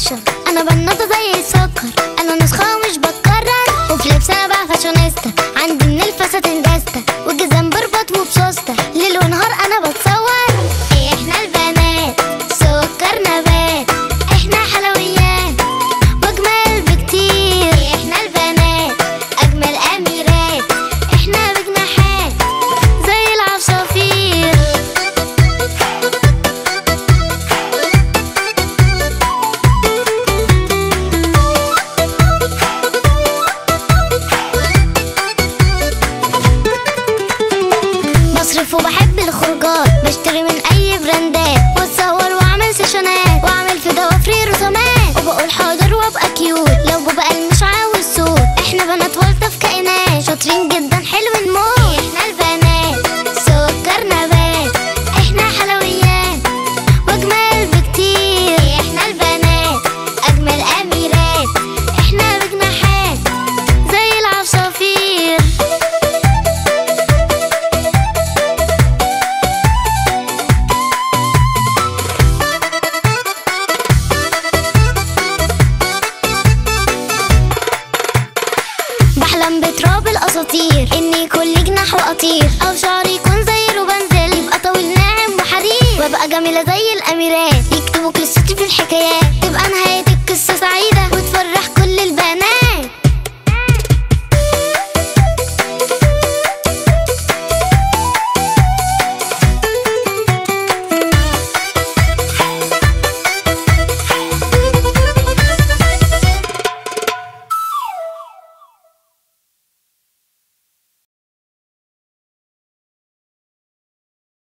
فاشن، انا بنوتة زي السكر، انا نسخة ومش بتكرر، وفي لبس انا بقى فاشونيستا، عندي من الفساتين داستا والجزم بربط وبسوسته، ليل ونهار انا بتصور. احنا البنات سكر نبات، احنا حلويات واجمل بكتير، احنا البنات اجمل اميرات، احنا بجناحات زي العصافير. بصرف وبحب الخروجات، بشتري من اي براندات، واتصور واعمل سيشنات، واعمل في ضوافري رسومات، وبقول حاضر وابقى كيوت لو بابا قال مش عاوز صوت. احنا بنات والطف كائنات شاطرين جدا حلوين موت، احنا البنات سكر نبات، احنا حلويات واجمل بكتير، احنا البنات اجمل اميرات، احنا بجناحات زي العصافير. بحلم بتراب الاساطير، اني كل جناح واطير، او شعري يكون زي روبانزيل، يبقى طويل ناعم وحرير، وابقى جميله زي الاميرات، يكتبوا قصتي في الحكايات، تبقى نهايه القصه سعيده وتفرح كل